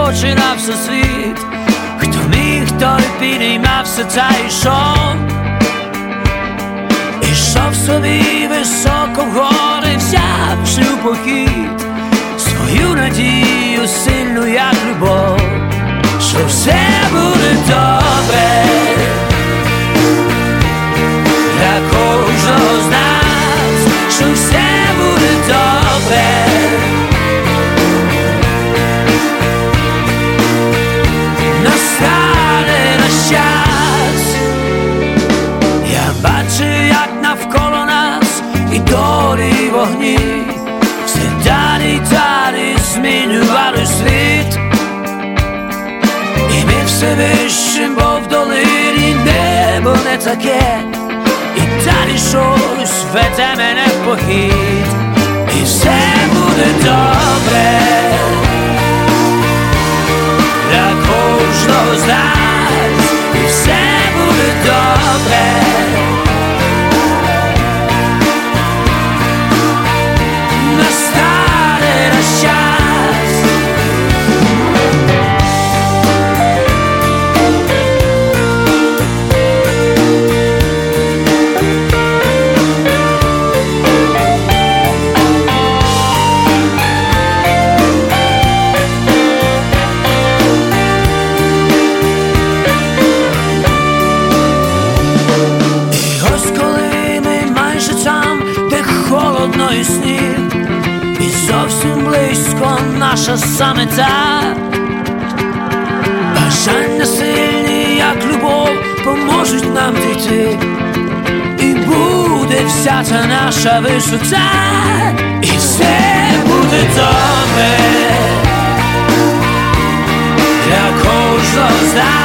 очі на всесвіт. Хто міг, той підіймався та йшов. Ішов собі високо вгори, взявши у похід свою надію сильну, як любов, що все буде добре для кожного з нас, що все буде добре. Настане наш час. Я бачу, як навколо нас і долі вогні все далі змінювали світ. І ми все вищим, бо в долині небо не таке. І далі щось веде мене в похід. І все буде добре для кожного з нас. І все буде добре. Настане наш час. Холодно і сніг, і зовсім близько наша самета. Бажання сильні, як любов, поможуть нам дійти. І буде вся та наша висота. І все буде добре для кожного з нас.